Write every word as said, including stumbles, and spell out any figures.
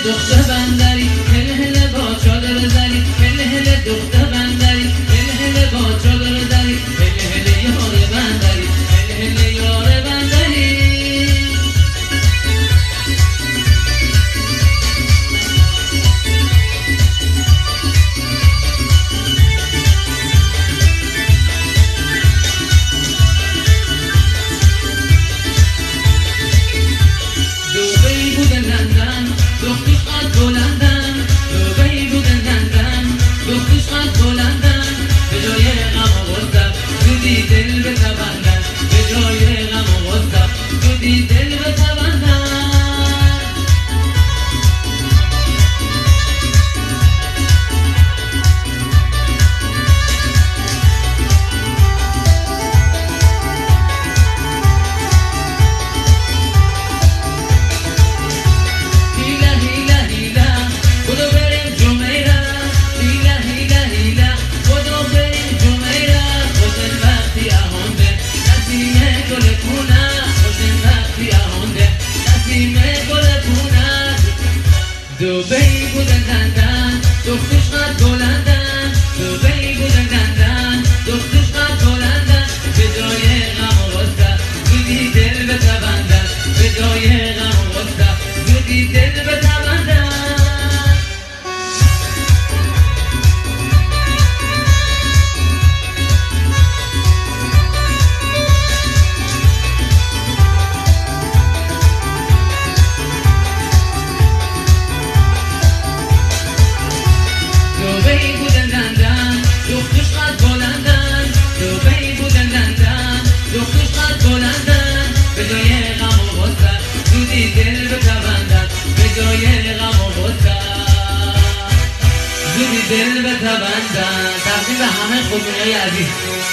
دختر بندری هل هل با چادر زری هل هل دختر بندری هل هل با چادر زری هل هل یار بندری هل هل یار بندری دبی بود لندن دخترش قد بلندن دبی بود لندن دخترش قد بلندن به جای غم و غصه زودی دل بتبندن به جای غم و غصه زودی دل بتبندن دبی بودن لندن دخترش قد بلندن دبی بودن لندن دخترش قد بلندن به جای غم و غصه زودی دل بتبندن به جای غم و غصه زودی دل بتبندن دبی بودن لندن دخترش قد بلندن دبی بودن لندن دخترش قد بلندن به جای غم و غصه زودی دل بتبندن به جای غم و غصه زودی دل بتبندن. تقدیم به همه خوبونای عزیز.